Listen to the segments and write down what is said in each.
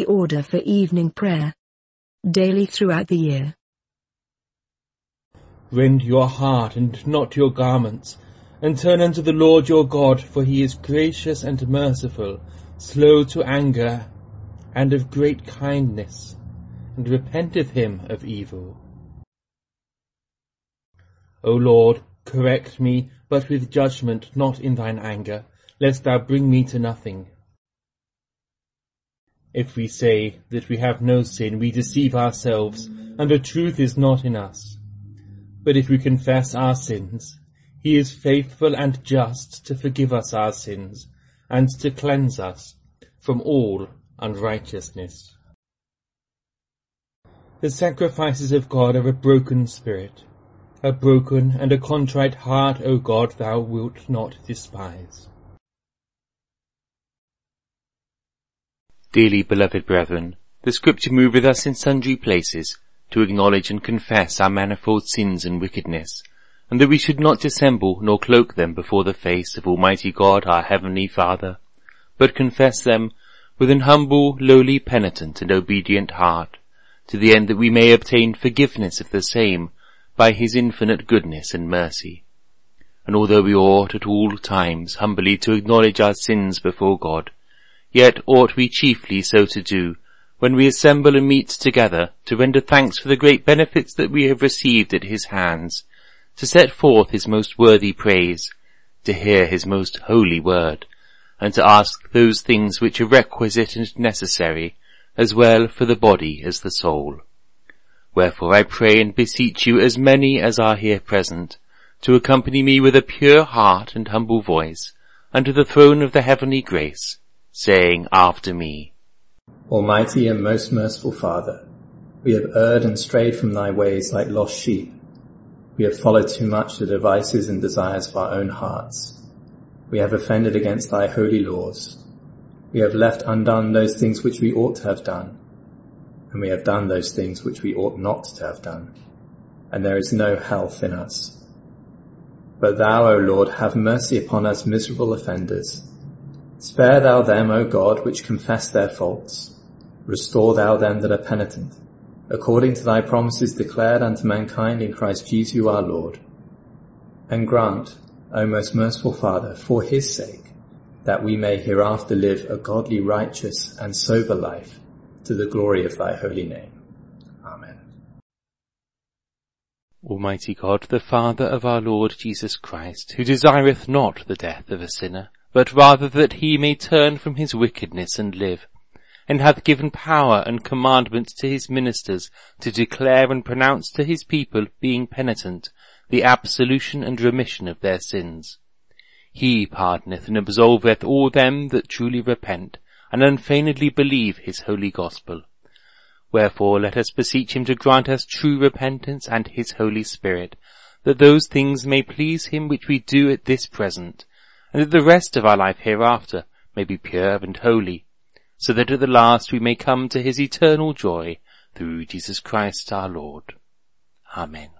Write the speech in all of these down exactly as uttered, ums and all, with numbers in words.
order for evening prayer. Daily throughout the year. Rend your heart and not your garments, and turn unto the Lord your God, for he is gracious and merciful, slow to anger, and of great kindness, and repenteth him of evil. O Lord, correct me, but with judgment, not in thine anger, lest thou bring me to nothing. If we say that we have no sin, we deceive ourselves, and the truth is not in us. But if we confess our sins, he is faithful and just to forgive us our sins, and to cleanse us from all unrighteousness. The sacrifices of God are a broken spirit. A broken and a contrite heart, O God, thou wilt not despise. Dearly beloved brethren, the Scripture moveth us in sundry places to acknowledge and confess our manifold sins and wickedness, and that we should not dissemble nor cloak them before the face of Almighty God our Heavenly Father, but confess them with an humble, lowly, penitent, and obedient heart, to the end that we may obtain forgiveness of the same by his infinite goodness and mercy. And although we ought at all times humbly to acknowledge our sins before God, yet ought we chiefly so to do when we assemble and meet together to render thanks for the great benefits that we have received at his hands, to set forth his most worthy praise, to hear his most holy word, and to ask those things which are requisite and necessary, as well for the body as the soul. Wherefore I pray and beseech you, as many as are here present, to accompany me with a pure heart and humble voice unto the throne of the heavenly grace, saying after me, Almighty and most merciful Father, we have erred and strayed from thy ways like lost sheep. We have followed too much the devices and desires of our own hearts. We have offended against thy holy laws. We have left undone those things which we ought to have done, and we have done those things which we ought not to have done, and there is no health in us. But thou, O Lord, have mercy upon us miserable offenders. Spare thou them, O God, which confess their faults. Restore thou them that are penitent, according to thy promises declared unto mankind in Christ Jesus our Lord. And grant, O most merciful Father, for his sake, that we may hereafter live a godly, righteous, and sober life, to the glory of thy holy name. Amen. Almighty God, the Father of our Lord Jesus Christ, who desireth not the death of a sinner, but rather that he may turn from his wickedness and live, and hath given power and commandment to his ministers to declare and pronounce to his people, being penitent, the absolution and remission of their sins. He pardoneth and absolveth all them that truly repent, and unfeignedly believe his holy gospel. Wherefore let us beseech him to grant us true repentance and his Holy Spirit, that those things may please him which we do at this present, and that the rest of our life hereafter may be pure and holy, so that at the last we may come to his eternal joy, through Jesus Christ our Lord. Amen.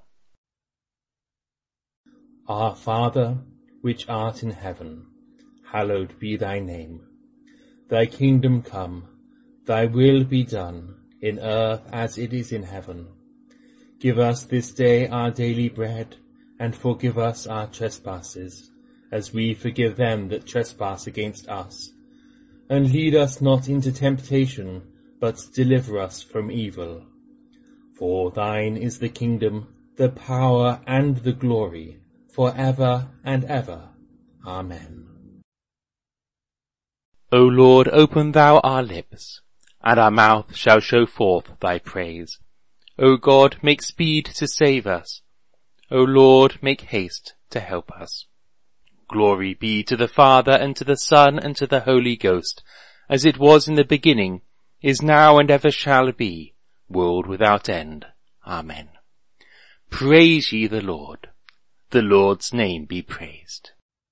Our Father, which art in heaven, hallowed be thy name. Thy kingdom come, thy will be done, in earth as it is in heaven. Give us this day our daily bread, and forgive us our trespasses, as we forgive them that trespass against us. And lead us not into temptation, but deliver us from evil. For thine is the kingdom, the power, and the glory, for ever and ever. Amen. O Lord, open thou our lips, and our mouth shall show forth thy praise. O God, make speed to save us. O Lord, make haste to help us. Glory be to the Father, and to the Son, and to the Holy Ghost, as it was in the beginning, is now, and ever shall be, world without end. Amen. Praise ye the Lord. The Lord's name be praised.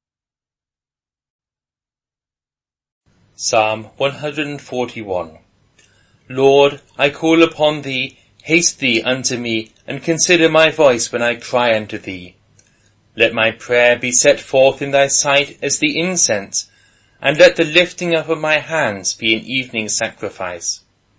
Psalm one forty-one. Lord, I call upon thee, haste thee unto me, and consider my voice when I cry unto thee. Let my prayer be set forth in thy sight as the incense, and let the lifting up of my hands be an evening sacrifice.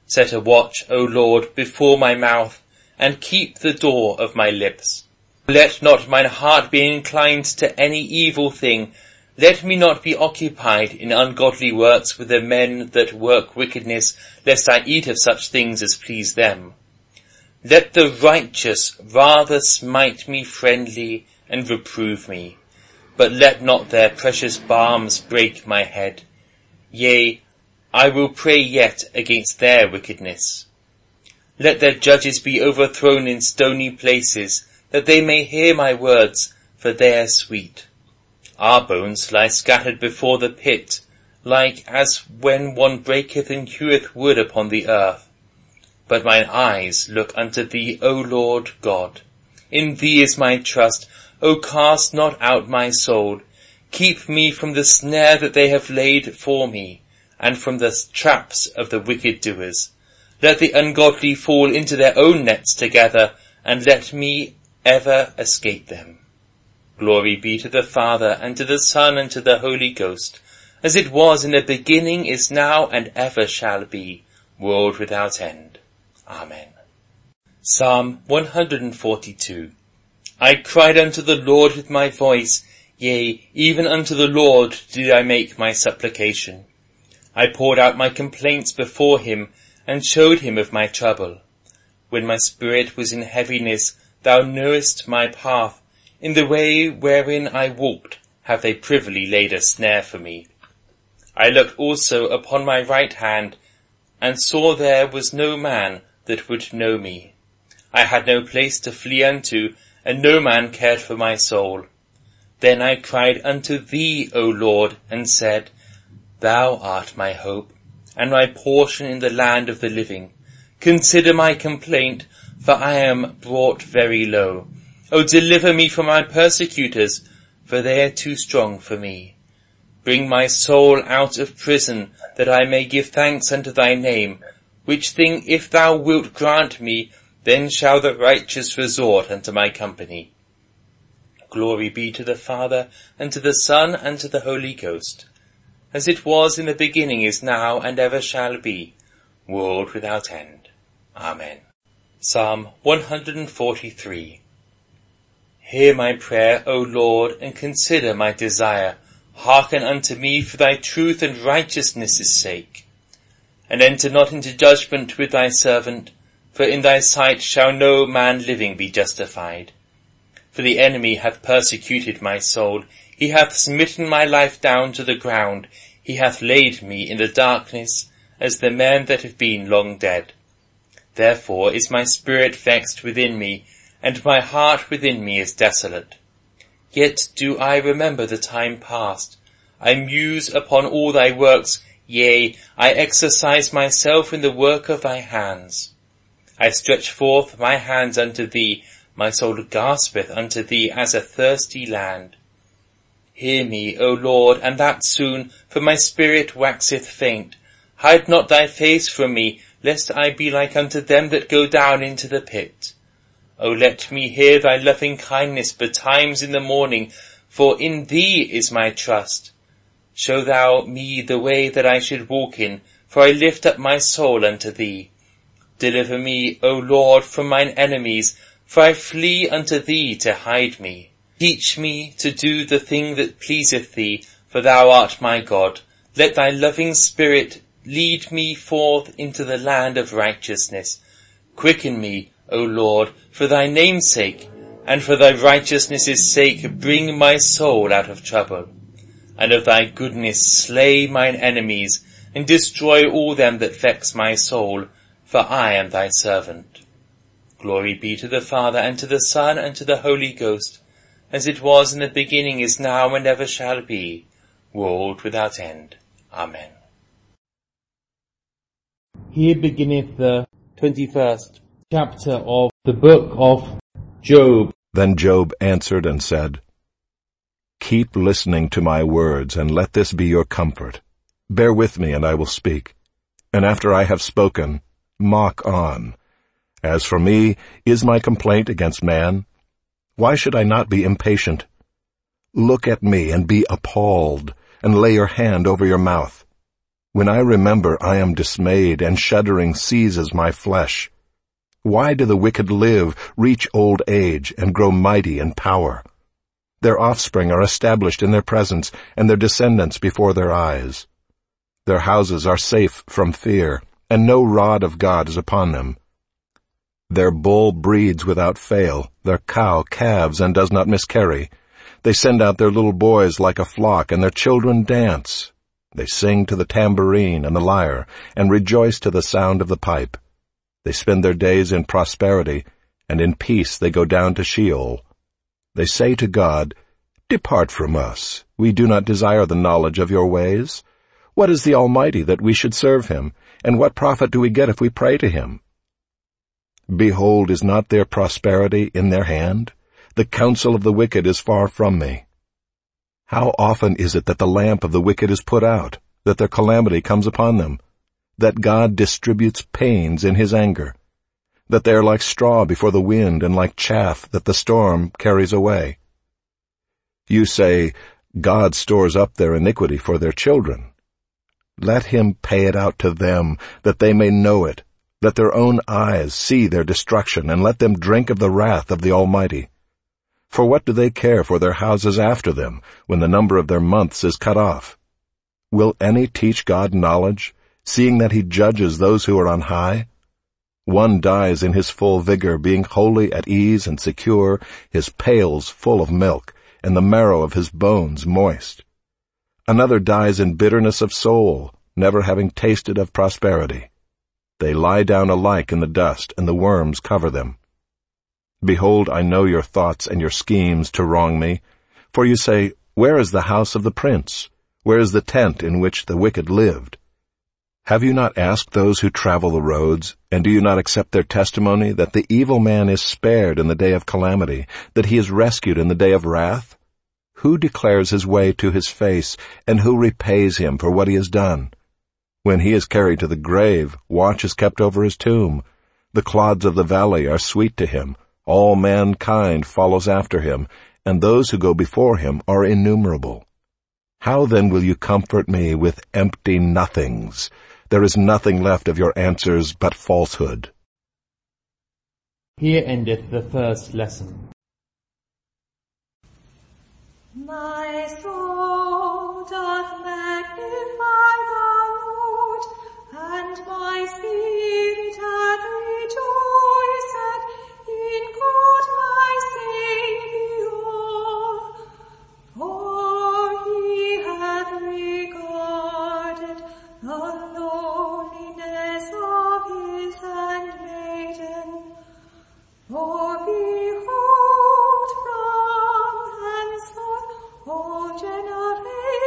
Set a watch, O Lord, before my mouth, and keep the door of my lips. Let not mine heart be inclined to any evil thing. Let me not be occupied in ungodly works with the men that work wickedness, lest I eat of such things as please them. Let the righteous rather smite me friendly and reprove me, but let not their precious balms break my head. Yea, I will pray yet against their wickedness. Let their judges be overthrown in stony places, that they may hear my words, for they are sweet. Our bones lie scattered before the pit, like as when one breaketh and heweth wood upon the earth. But mine eyes look unto thee, O Lord God. In thee is my trust. O cast not out my soul. Keep me from the snare that they have laid for me, and from the traps of the wicked doers. Let the ungodly fall into their own nets together, and let me ever escape them. Glory be to the Father, and to the Son, and to the Holy Ghost, as it was in the beginning, is now, and ever shall be, world without end. Amen. Psalm one hundred forty-two. I cried unto the Lord with my voice, yea, even unto the Lord did I make my supplication. I poured out my complaints before him, and showed him of my trouble. When my spirit was in heaviness, thou knewest my path. In the way wherein I walked have they privily laid a snare for me. I looked also upon my right hand, and saw there was no man that would know me. I had no place to flee unto, and no man cared for my soul. Then I cried unto thee, O Lord, and said, Thou art my hope, and my portion in the land of the living. Consider my complaint, for I am brought very low. O deliver me from my persecutors, for they are too strong for me. Bring my soul out of prison, that I may give thanks unto thy name, which thing if thou wilt grant me, then shall the righteous resort unto my company. Glory be to the Father, and to the Son, and to the Holy Ghost, as it was in the beginning, is now, and ever shall be, world without end. Amen. Psalm one hundred forty-three. Hear my prayer, O Lord, and consider my desire. Hearken unto me for thy truth and righteousness' sake. And enter not into judgment with thy servant, for in thy sight shall no man living be justified. For the enemy hath persecuted my soul. He hath smitten my life down to the ground. He hath laid me in the darkness, as the men that have been long dead. Therefore is my spirit vexed within me, and my heart within me is desolate. Yet do I remember the time past. I muse upon all thy works, yea, I exercise myself in the work of thy hands. I stretch forth my hands unto thee, my soul gaspeth unto thee as a thirsty land. Hear me, O Lord, and that soon, for my spirit waxeth faint. Hide not thy face from me, lest I be like unto them that go down into the pit. O let me hear thy loving kindness betimes in the morning, for in thee is my trust. Show thou me the way that I should walk in, for I lift up my soul unto thee. Deliver me, O Lord, from mine enemies, for I flee unto thee to hide me. Teach me to do the thing that pleaseth thee, for thou art my God. Let thy loving spirit lead me forth into the land of righteousness. Quicken me, O Lord, for thy name's sake, and for thy righteousness' sake bring my soul out of trouble. And of thy goodness slay mine enemies, and destroy all them that vex my soul, for I am thy servant. Glory be to the Father, and to the Son, and to the Holy Ghost, as it was in the beginning, is now, and ever shall be, world without end. Amen. Here beginneth the twenty-first chapter of the book of Job. Then Job answered and said, Keep listening to my words, and let this be your comfort. Bear with me, and I will speak. And after I have spoken, mock on. As for me, is my complaint against man? Why should I not be impatient? Look at me and be appalled, and lay your hand over your mouth. When I remember, I am dismayed, and shuddering seizes my flesh. Why do the wicked live, reach old age, and grow mighty in power? Their offspring are established in their presence, and their descendants before their eyes. Their houses are safe from fear, and no rod of God is upon them. Their bull breeds without fail, their cow calves and does not miscarry. They send out their little boys like a flock, and their children dance. They sing to the tambourine and the lyre, and rejoice to the sound of the pipe. They spend their days in prosperity, and in peace they go down to Sheol. They say to God, "Depart from us. We do not desire the knowledge of your ways. What is the Almighty that we should serve him? And what profit do we get if we pray to him? Behold, is not their prosperity in their hand? The counsel of the wicked is far from me. How often is it that the lamp of the wicked is put out, that their calamity comes upon them, that God distributes pains in his anger, that they are like straw before the wind and like chaff that the storm carries away? You say, God stores up their iniquity for their children. Let him pay it out to them, that they may know it. Let their own eyes see their destruction, and let them drink of the wrath of the Almighty. For what do they care for their houses after them, when the number of their months is cut off? Will any teach God knowledge, seeing that he judges those who are on high? One dies in his full vigor, being wholly at ease and secure, his pails full of milk, and the marrow of his bones moist. Another dies in bitterness of soul, never having tasted of prosperity. They lie down alike in the dust, and the worms cover them. Behold, I know your thoughts and your schemes to wrong me. For you say, Where is the house of the prince? Where is the tent in which the wicked lived? Have you not asked those who travel the roads, and do you not accept their testimony, that the evil man is spared in the day of calamity, that he is rescued in the day of wrath? Who declares his way to his face, and who repays him for what he has done? When he is carried to the grave, watch is kept over his tomb. The clods of the valley are sweet to him. All mankind follows after him, and those who go before him are innumerable. How then will you comfort me with empty nothings? There is nothing left of your answers but falsehood. Here endeth the first lesson. My soul doth magnify the Lord, and my spirit hath rejoiced in God my Saviour. For he hath regarded the lowliness of his handmaiden. For behold, from henceforth all generations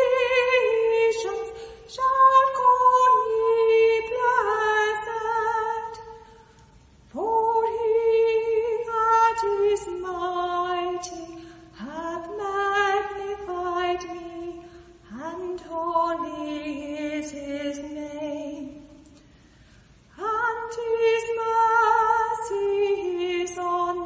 shall call me blessed. For he that is mighty hath magnified me, and holy is his name. And his mercy is on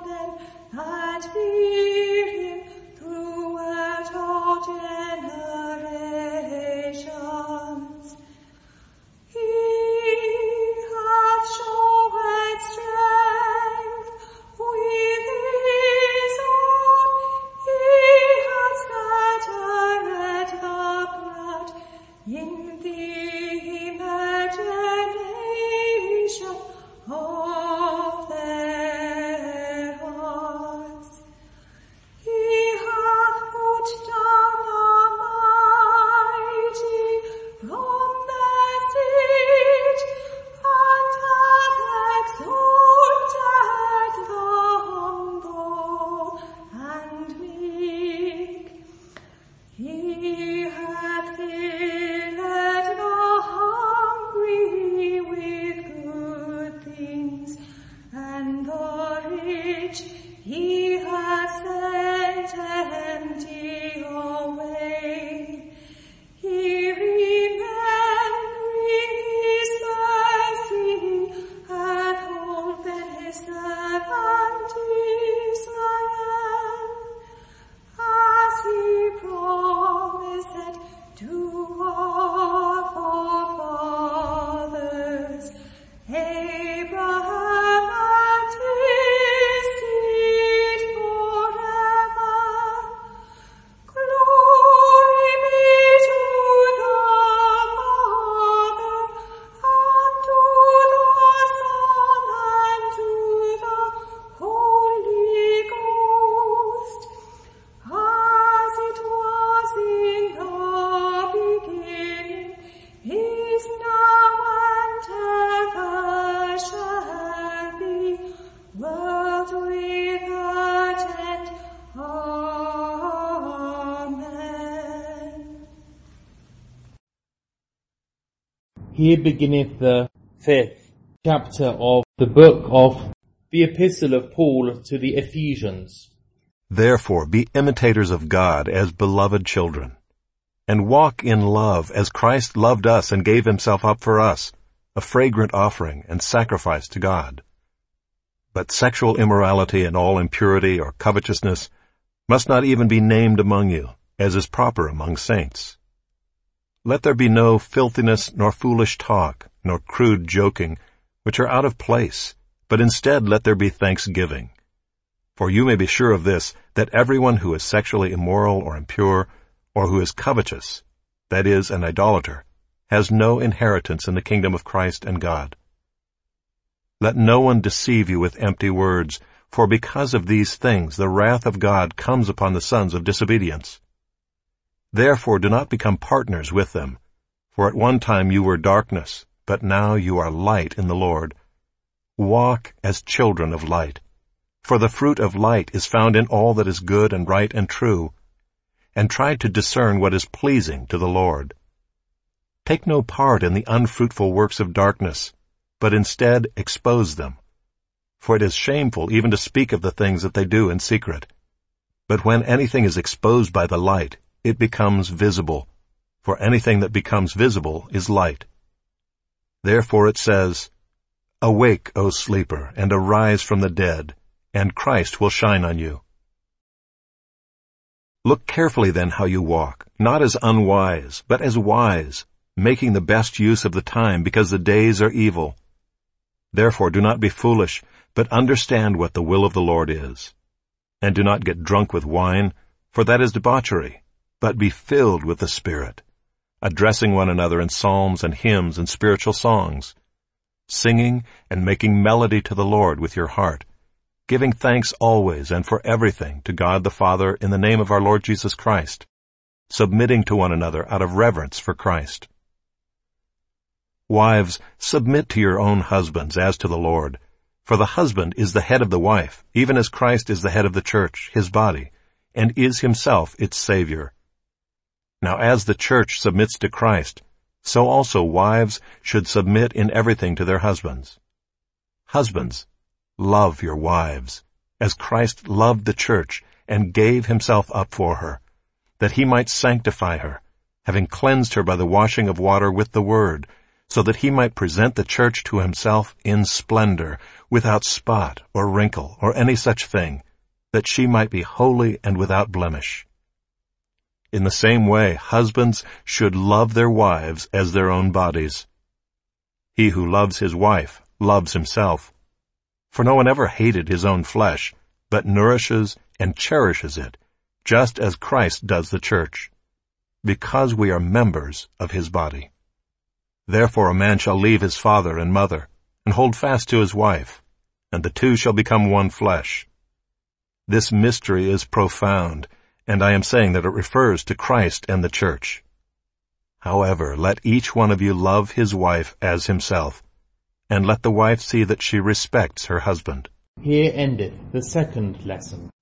Here beginneth the fifth chapter of the book of the Epistle of Paul to the Ephesians. Therefore be imitators of God as beloved children, and walk in love as Christ loved us and gave himself up for us, a fragrant offering and sacrifice to God. But sexual immorality and all impurity or covetousness must not even be named among you, as is proper among saints. Let there be no filthiness, nor foolish talk, nor crude joking, which are out of place, but instead let there be thanksgiving. For you may be sure of this, that everyone who is sexually immoral or impure, or who is covetous, that is, an idolater, has no inheritance in the kingdom of Christ and God. Let no one deceive you with empty words, for because of these things the wrath of God comes upon the sons of disobedience. Therefore do not become partners with them, for at one time you were darkness, but now you are light in the Lord. Walk as children of light, for the fruit of light is found in all that is good and right and true, and try to discern what is pleasing to the Lord. Take no part in the unfruitful works of darkness, but instead expose them. For it is shameful even to speak of the things that they do in secret. But when anything is exposed by the light, it becomes visible, for anything that becomes visible is light. Therefore it says, Awake, O sleeper, and arise from the dead, and Christ will shine on you. Look carefully then how you walk, not as unwise, but as wise, making the best use of the time, because the days are evil. Therefore do not be foolish, but understand what the will of the Lord is. And do not get drunk with wine, for that is debauchery, but be filled with the Spirit, addressing one another in psalms and hymns and spiritual songs, singing and making melody to the Lord with your heart, giving thanks always and for everything to God the Father in the name of our Lord Jesus Christ, submitting to one another out of reverence for Christ. Wives, submit to your own husbands as to the Lord, for the husband is the head of the wife, even as Christ is the head of the church, his body, and is himself its Savior. Now as the church submits to Christ, so also wives should submit in everything to their husbands. Husbands, love your wives, as Christ loved the church and gave himself up for her, that he might sanctify her, having cleansed her by the washing of water with the word, so that he might present the church to himself in splendor, without spot or wrinkle or any such thing, that she might be holy and without blemish. In the same way, husbands should love their wives as their own bodies. He who loves his wife loves himself. For no one ever hated his own flesh, but nourishes and cherishes it, just as Christ does the church, because we are members of his body. Therefore a man shall leave his father and mother, and hold fast to his wife, and the two shall become one flesh. This mystery is profound, and I am saying that it refers to Christ and the church. However, let each one of you love his wife as himself, and let the wife see that she respects her husband. Here endeth the second lesson.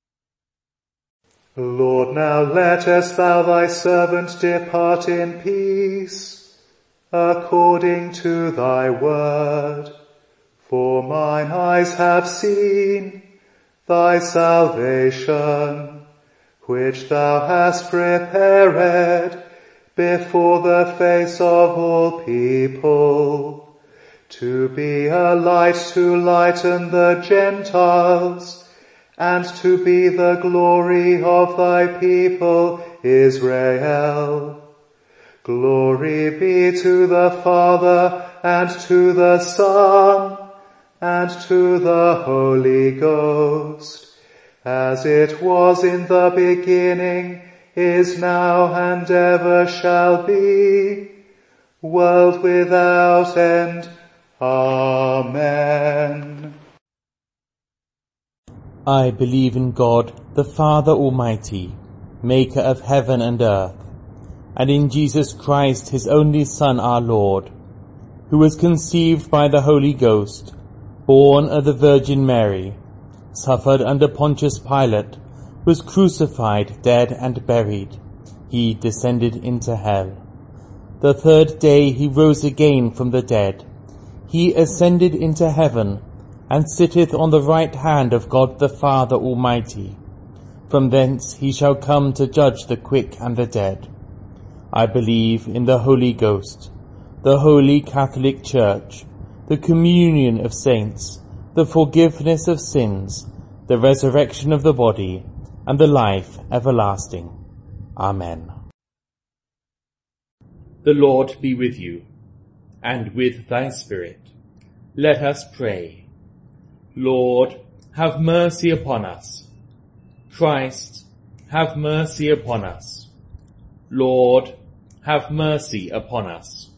Lord, now lettest thou thy servant depart in peace, according to thy word. For mine eyes have seen thy salvation, which thou hast prepared before the face of all people, to be a light to lighten the Gentiles, and to be the glory of thy people Israel. Glory be to the Father, and to the Son, and to the Holy Ghost, as it was in the beginning, is now, and ever shall be, world without end. Amen. I believe in God, the Father Almighty, maker of heaven and earth, and in Jesus Christ, his only Son, our Lord, who was conceived by the Holy Ghost, born of the Virgin Mary, suffered under Pontius Pilate, was crucified, dead, and buried. He descended into hell. The third day he rose again from the dead. He ascended into heaven, and sitteth on the right hand of God the Father Almighty. From thence he shall come to judge the quick and the dead. I believe in the Holy Ghost, the Holy Catholic Church, the communion of saints, the forgiveness of sins, the resurrection of the body, and the life everlasting. Amen. The Lord be with you, and with thy spirit. Let us pray. Lord, have mercy upon us. Christ, have mercy upon us. Lord, have mercy upon us.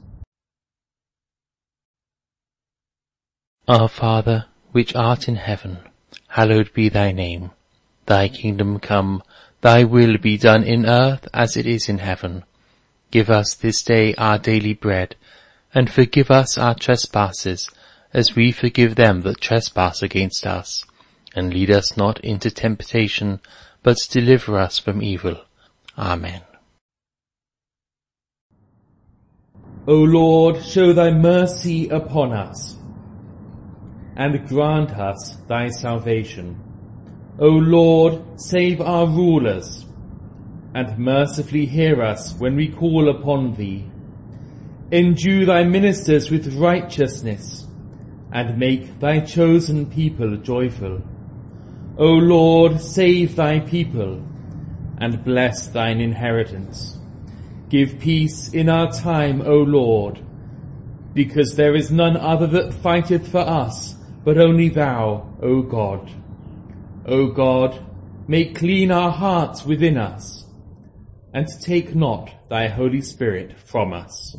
Our Father, which art in heaven, hallowed be thy name. Thy kingdom come, thy will be done in earth as it is in heaven. Give us this day our daily bread, and forgive us our trespasses, as we forgive them that trespass against us. And lead us not into temptation, but deliver us from evil. Amen. O Lord, show thy mercy upon us, and grant us thy salvation. O Lord, save our rulers, and mercifully hear us when we call upon thee. Endue thy ministers with righteousness, and make thy chosen people joyful. O Lord, save thy people, and bless thine inheritance. Give peace in our time, O Lord, because there is none other that fighteth for us, but only thou, O God. O God, make clean our hearts within us, and take not thy Holy Spirit from us.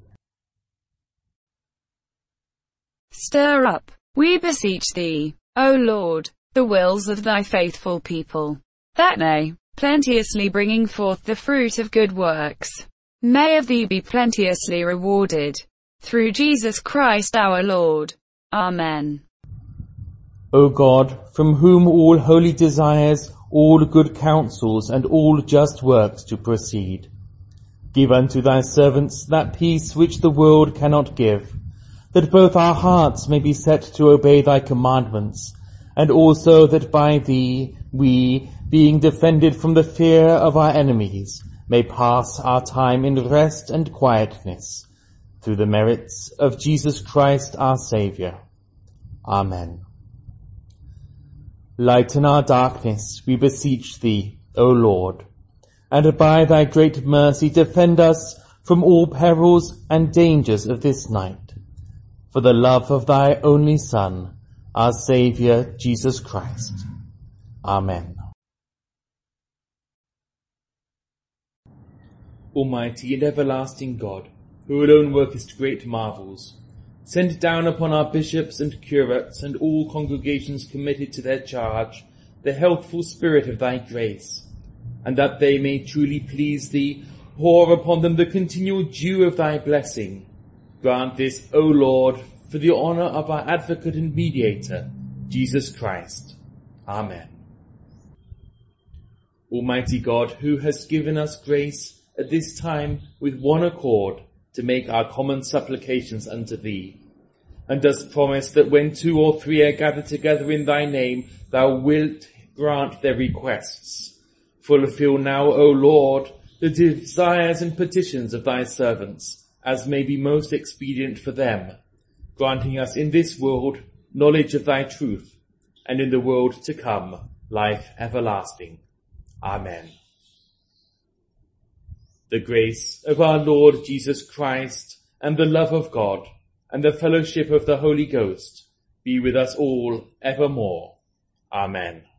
Stir up, we beseech thee, O Lord, the wills of thy faithful people, that they, plenteously bringing forth the fruit of good works, may of thee be plenteously rewarded. Through Jesus Christ our Lord. Amen. O God, from whom all holy desires, all good counsels, and all just works to proceed, give unto thy servants that peace which the world cannot give, that both our hearts may be set to obey thy commandments, and also that by thee we, being defended from the fear of our enemies, may pass our time in rest and quietness, through the merits of Jesus Christ our Saviour. Amen. Lighten our darkness, we beseech thee, O Lord, and by thy great mercy defend us from all perils and dangers of this night, for the love of thy only Son, our Saviour, Jesus Christ. Amen. Almighty and everlasting God, who alone workest great marvels, send down upon our bishops and curates and all congregations committed to their charge the healthful spirit of thy grace, and that they may truly please thee, pour upon them the continual dew of thy blessing. Grant this, O Lord, for the honour of our advocate and mediator, Jesus Christ. Amen. Almighty God, who hast given us grace at this time with one accord to make our common supplications unto thee, and dost promise that when two or three are gathered together in thy name, thou wilt grant their requests. Fulfill now, O Lord, the desires and petitions of thy servants, as may be most expedient for them, granting us in this world knowledge of thy truth, and in the world to come life everlasting. Amen. The grace of our Lord Jesus Christ, and the love of God, and the fellowship of the Holy Ghost be with us all evermore. Amen.